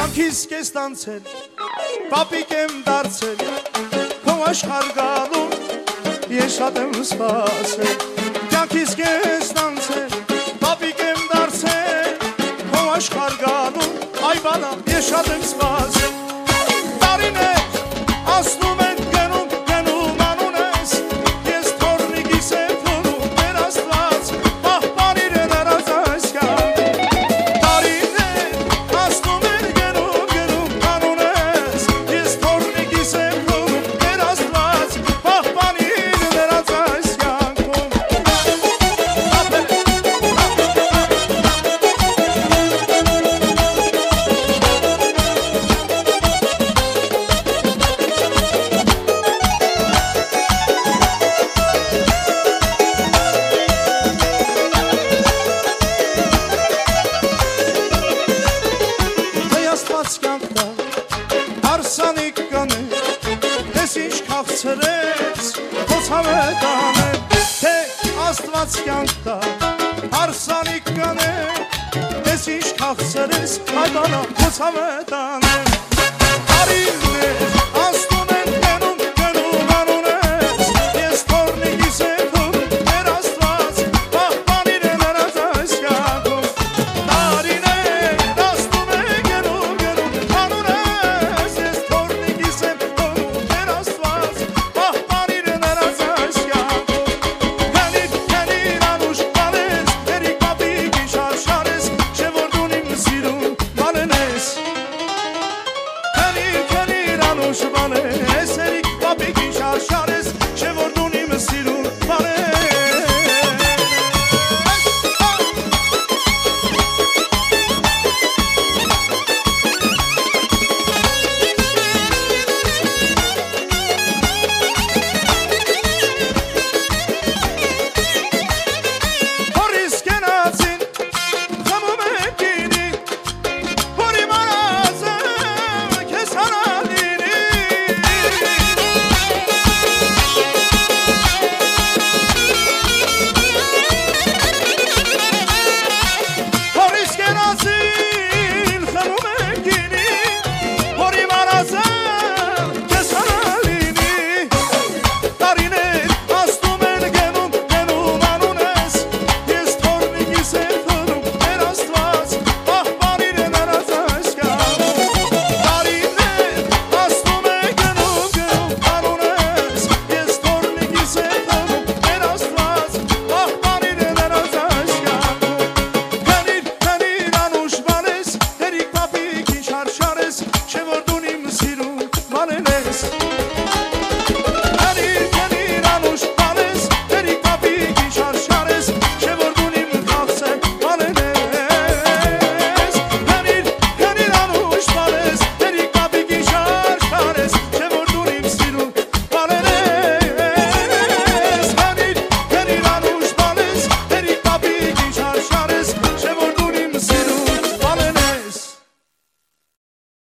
Կյանքիս կես տանցել, պապիկ եմ դարձել, քո աշխարհ գալու ես շատ եմ սպասել։ Կյանքիս կես տանցել, պապիկ եմ դարձել, քո աշխարհ գալու այ բանա ես շատ եմ սպասել։ Տարիներ ասնում են գնում գնում անունես, ես թորնիկիս եմ փորում մեր Աստված, պահպանիր նրանց այս կյանքում։ Տարիներ ասնում են գնում գնում անունես, ես թորնիկիս եմ փորում մեր Աստված, պահպանիր նրանց այս կյանքում։ Արսանիկ կանե, ես ինչ քաղցրեց, փոց համետանե, թե Աստված կյանք տա, արսանիկ կանե, ես ինչ քաղցրեց, այդանա փոց համետանե, արիներ, ասնում են գնում գնում անունես, ես թորնիկիս եմ փորում մեր Աստված, պահպանիր նրանց այս կյանքում։ Տարիներ ասնում են գնում գնում անունես, ես թորնիկիս եմ փորում մեր Աստված, պահպանիր նրանց այս կյանքում։ Քանիր անուշ բանես, երիկ պապիկ ինչ արշարես, չէ որ դուն իմ սիրուն բանենես։ Քանիր անուշ բանես, երիկ պապիկ ինչ արշարես, չէ որ դուն իմ սիրուն բանենես։ Հորիս կենացին, խմում է գինի, հորի մարազը քեզ հանալինի։ Հորիս կենացին, խմում է գինի, հորի մարազը քեզ հանալինի։ Տարիներ ասնում են գնում գնում անունես, ես թորնիկիս եմ փորում մեր Աստված, պահպանիր նրանց այս կյանքում։ Տարիներ ասնում են գնում գնում անունես, ես թորնիկիս եմ փորում մեր Աստված, պահպանիր նրանց այս կյանքում։ Քանիր անուշ բանես, երիկ պապիկ ինչ արշարես, չէ որ դու